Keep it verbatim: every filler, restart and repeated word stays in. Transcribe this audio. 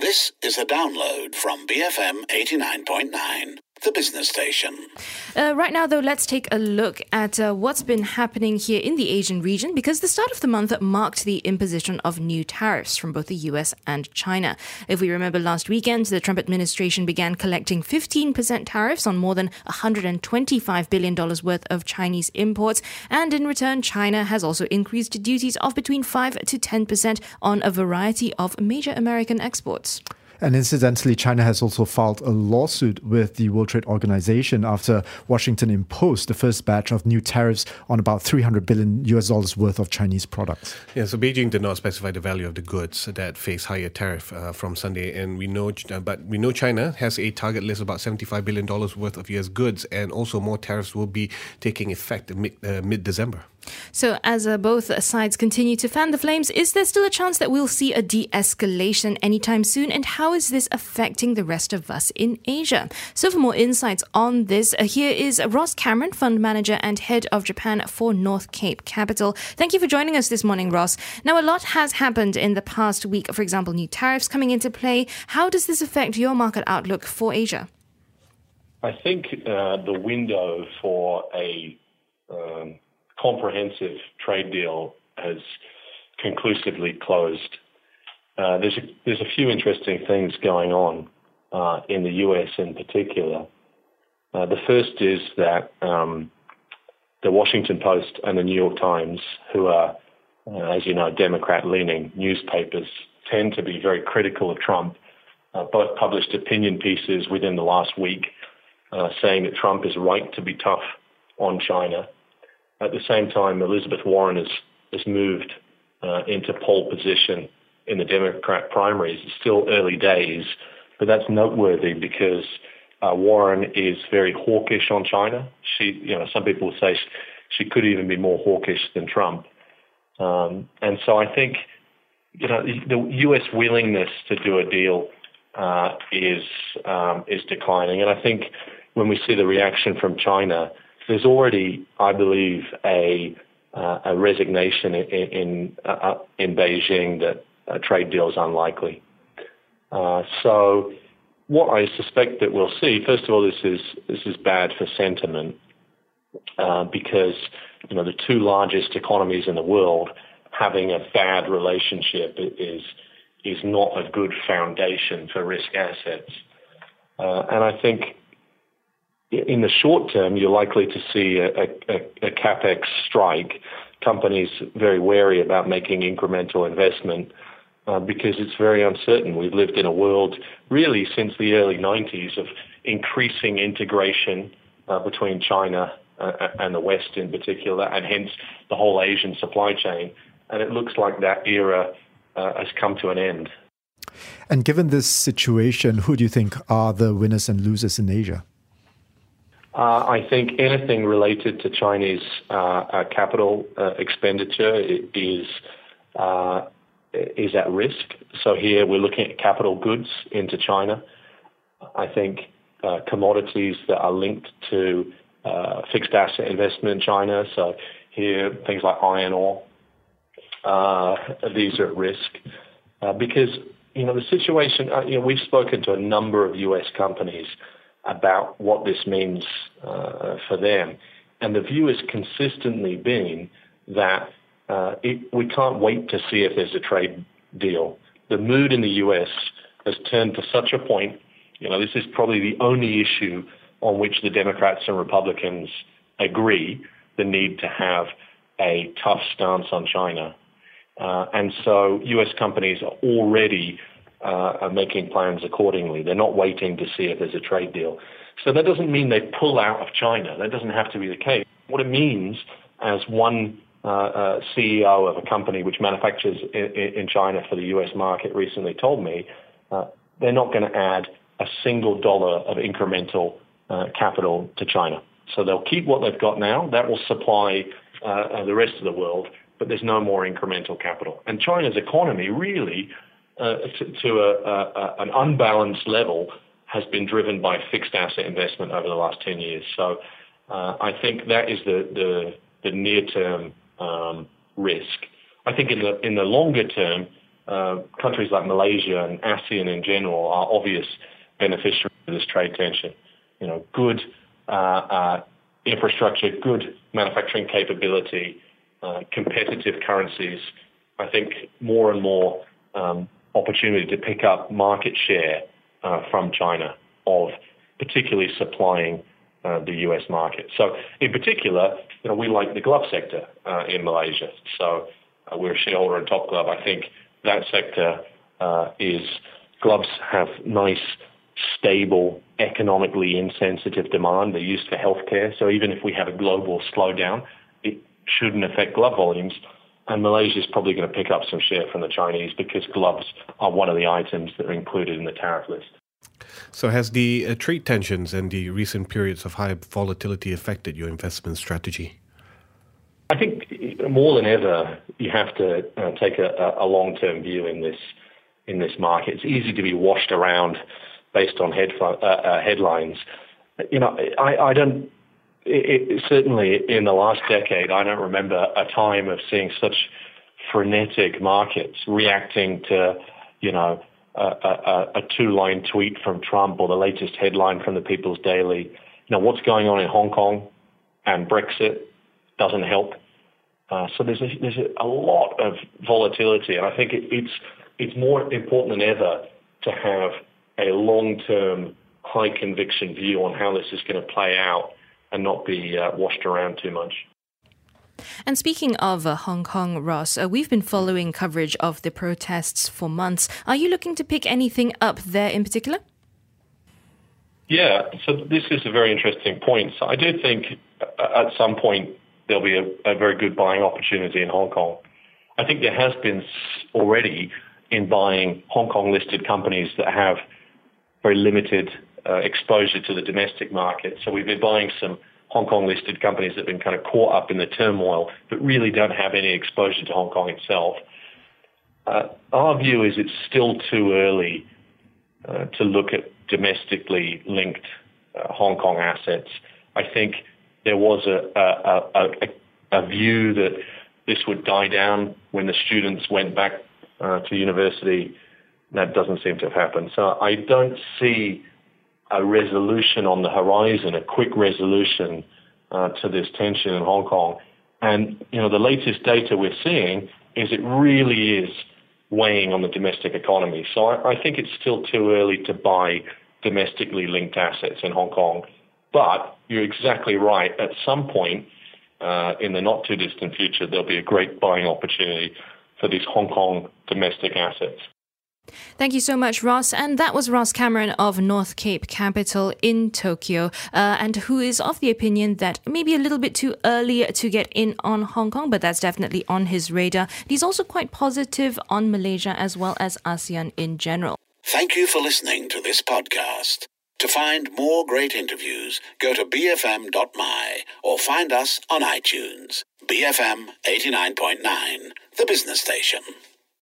This is a download from B F M eighty-nine point nine, the business station. Uh, right now, though, let's take a look at uh, what's been happening here in the Asian region, because the start of the month marked the imposition of new tariffs from both the U S and China. If we remember last weekend, the Trump administration began collecting fifteen percent tariffs on more than one hundred twenty-five billion dollars worth of Chinese imports. And in return, China has also increased duties of between five to ten percent on a variety of major American exports. And incidentally, China has also filed a lawsuit with the World Trade Organization after Washington imposed the first batch of new tariffs on about three hundred billion U S dollars worth of Chinese products. Yeah, so Beijing did not specify the value of the goods that face higher tariff uh, from Sunday, and we know, uh, but we know China has a target list of about seventy-five billion dollars worth of U S goods, and also more tariffs will be taking effect mid, uh, mid-December. So as uh, both sides continue to fan the flames, is there still a chance that we'll see a de-escalation anytime soon? And how is this affecting the rest of us in Asia? So for more insights on this, uh, here is Ross Cameron, Fund Manager and Head of Japan for North Cape Capital. Thank you for joining us this morning, Ross. Now, a lot has happened in the past week. For example, new tariffs coming into play. How does this affect your market outlook for Asia? I think uh, the window for a um, comprehensive trade deal has conclusively closed. Uh, there's a, there's a few interesting things going on uh, in the U S in particular. Uh, the first is that um, the Washington Post and the New York Times, who are, uh, as you know, Democrat-leaning newspapers, tend to be very critical of Trump. Uh, both published opinion pieces within the last week uh, saying that Trump is right to be tough on China. At the same time, Elizabeth Warren has, has moved uh, into pole position in the Democrat primaries. It's still early days, but that's noteworthy because uh, Warren is very hawkish on China. She, you know, some people say she, she could even be more hawkish than Trump. Um, and so I think, you know, the U S willingness to do a deal uh, is um, is declining, and I think when we see the reaction from China, there's already, I believe, a uh, a resignation in in, uh, in Beijing that a trade deal is unlikely. Uh, so, what I suspect that we'll see, first of all, this is this is bad for sentiment uh, because you know the two largest economies in the world having a bad relationship is is not a good foundation for risk assets, uh, and I think. In the short term, you're likely to see a, a, a capex strike. Companies very wary about making incremental investment uh, because it's very uncertain. We've lived in a world really since the early nineties of increasing integration uh, between China uh, and the West in particular, and hence the whole Asian supply chain. And it looks like that era uh, has come to an end. And given this situation, who do you think are the winners and losers in Asia? Uh, I think anything related to Chinese uh, uh, capital uh, expenditure is uh, is at risk. So here we're looking at capital goods into China. I think uh, commodities that are linked to uh, fixed asset investment in China. So here things like iron ore, uh, these are at risk uh, because you know the situation. Uh, you know we've spoken to a number of U S companies about what this means uh, for them. And the view has consistently been that uh, it, we can't wait to see if there's a trade deal. The mood in the U S has turned to such a point, you know, this is probably the only issue on which the Democrats and Republicans agree, the need to have a tough stance on China. Uh, and so U S companies are already Uh, are making plans accordingly. They're not waiting to see if there's a trade deal. So that doesn't mean they pull out of China. That doesn't have to be the case. What it means, as one uh, uh, C E O of a company which manufactures in, in China for the U S market recently told me, uh, they're not going to add a single dollar of incremental uh, capital to China. So they'll keep what they've got now. That will supply uh, the rest of the world, but there's no more incremental capital. And China's economy really Uh, to, to a, a, an unbalanced level has been driven by fixed asset investment over the last ten years. So uh, I think that is the, the, the near-term um, risk. I think in the in the longer term, uh, countries like Malaysia and ASEAN in general are obvious beneficiaries of this trade tension. You know, good uh, uh, infrastructure, good manufacturing capability, uh, competitive currencies. I think more and more um, opportunity to pick up market share uh, from China of particularly supplying uh, the U S market. So in particular, you know, we like the glove sector uh, in Malaysia. So uh, we're a shareholder in Top Glove. I think that sector uh, is, gloves have nice, stable, economically insensitive demand. They're used for healthcare. So even if we have a global slowdown, it shouldn't affect glove volumes. And Malaysia is probably going to pick up some share from the Chinese because gloves are one of the items that are included in the tariff list. So has the uh, trade tensions and the recent periods of high volatility affected your investment strategy? I think more than ever, you have to uh, take a, a long-term view in this in this market. It's easy to be washed around based on head, uh, uh, headlines. You know, I, I don't. It, it, certainly, in the last decade, I don't remember a time of seeing such frenetic markets reacting to, you know, a, a, a two-line tweet from Trump or the latest headline from the People's Daily. You know, what's going on in Hong Kong and Brexit doesn't help. Uh, so there's a, there's a, a lot of volatility, and I think it, it's it's more important than ever to have a long-term, high-conviction view on how this is going to play out and not be uh, washed around too much. And speaking of uh, Hong Kong, Ross, uh, we've been following coverage of the protests for months. Are you looking to pick anything up there in particular? Yeah, so this is a very interesting point. So I do think at some point there'll be a, a very good buying opportunity in Hong Kong. I think there has been already in buying Hong Kong-listed companies that have very limited uh, exposure to the domestic market. So we've been buying some Hong Kong-listed companies that have been kind of caught up in the turmoil, but really don't have any exposure to Hong Kong itself. Uh, our view is it's still too early uh, to look at domestically linked uh, Hong Kong assets. I think there was a, a, a, a view that this would die down when the students went back uh, to university. That doesn't seem to have happened. So I don't see a resolution on the horizon, a quick resolution uh, to this tension in Hong Kong. And, you know, the latest data we're seeing is it really is weighing on the domestic economy. So I, I think it's still too early to buy domestically linked assets in Hong Kong. But you're exactly right. At some point uh, in the not too distant future, there'll be a great buying opportunity for these Hong Kong domestic assets. Thank you so much, Ross. And that was Ross Cameron of North Cape Capital in Tokyo, uh, and who is of the opinion that maybe a little bit too early to get in on Hong Kong, but that's definitely on his radar. He's also quite positive on Malaysia as well as ASEAN in general. Thank you for listening to this podcast. To find more great interviews, go to b f m dot m y or find us on iTunes. B F M eighty-nine point nine, the business station.